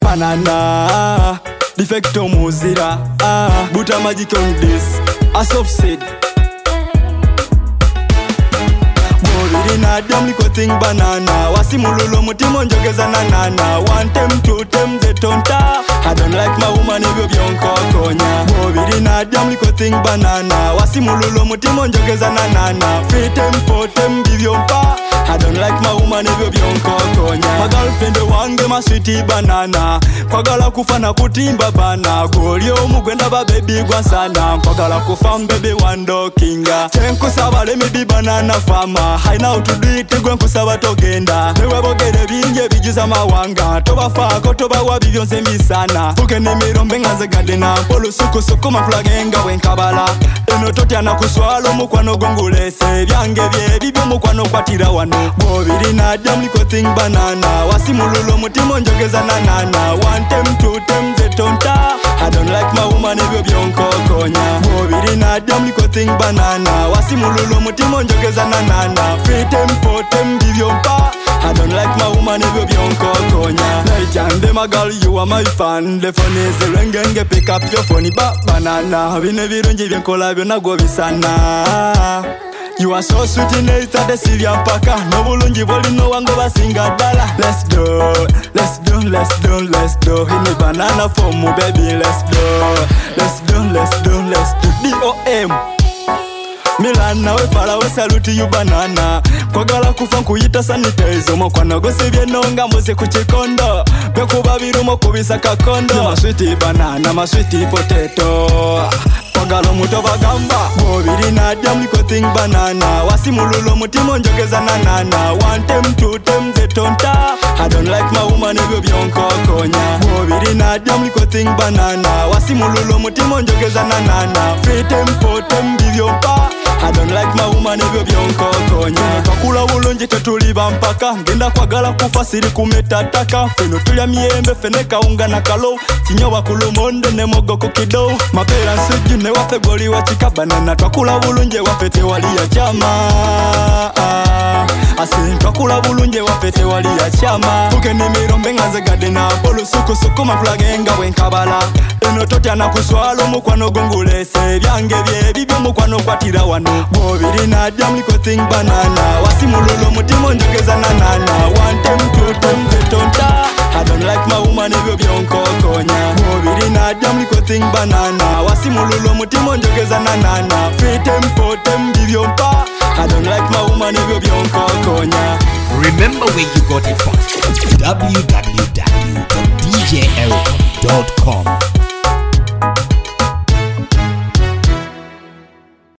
banana defecto muzira buta magic on this as of said Borina dem liko thing banana wasimululo mutimo njogeza nanana one time two time the tonta I don't like my woman ebyo byonkokonya Borina dem liko thing banana wasimululo mutimo njogeza nanana three time four time bivyompa I don't like my woman ebyo byonkokonya My girlfriend wange my sweetie banana kwagala kufana kutimba bana golyo omugwenda ba baby gwa sana kwagala kufa baby wandokinga tenkusaba let me be banana farmer I know to do it gwe nkusaba togenda newe bogere binje bigiza mawanga tobafaako tobawa bibyonse misana fukene mirombe ngaze gadena polusuku suku mafulagenga wenkabala eno totyana kuswala omukwano gongulese byange bye bibyo mukwano kwatira wano Borina dem liko thing banana wasimululo mutimo njogeza nanana one time two time the tonta I don't like my woman ebyo byonkokonya Borina dem liko thing banana wasimululo mutimo njogeza nanana three time four time bivyompa I don't like my woman ebyo byonkokonya Lejande my girl you are my fan the phone is ringing pick up your phone banana bine birungi byenkola byona go bisana You are so sweet in it at the Sylvia Paka No bulungi boli no wango basinga dala Let's do Hit me banana for me baby Let's do D.O.M Milan nawe fala we salute you banana kwagala kufa nkuyita sanitize omukwano gosebye nonga mose ku kikondo bekuba birumo kubisa kakondo My sweetie banana my sweetie potato kwagala omuto bagamba Borina dem liko thing banana wasimululo mutimo njogeza nanana one time two time the tonta I don't like my woman ebyo byonkokonya Borina dem liko thing banana wasimululo mutimo njogeza nanana three time four time bivyompa I don't like my woman ebyo byonkokonya Kakula bulungi tetuli bampaka ngenda kwagala kufa siri kumetataka feno tulya miyembe fene kaunga na kalo kinyoba kulumondo ne mogoko kido mapera nsujju ne wafe goli wa chikabanana twakula bulungi wafete wali ya chama Asin twakula bulungi wafete wali ya chama Fuke ni mirombe ngaze gadena polu suku mafulagenga wenkabala eno totyana kuswala omukwano gongulese byange bye bibyo mukwano kwatira wano Borina dem liko thing banana wasimululo mutimo njogeza nanana one time two time the tonta I don't like my woman ebyo byonkokonya Borina dem liko thing banana wasimululo mutimo njogeza nanana three time four time bivyompa I don't like my woman ebyo byonkokonya Remember where you got it from www.djericom.com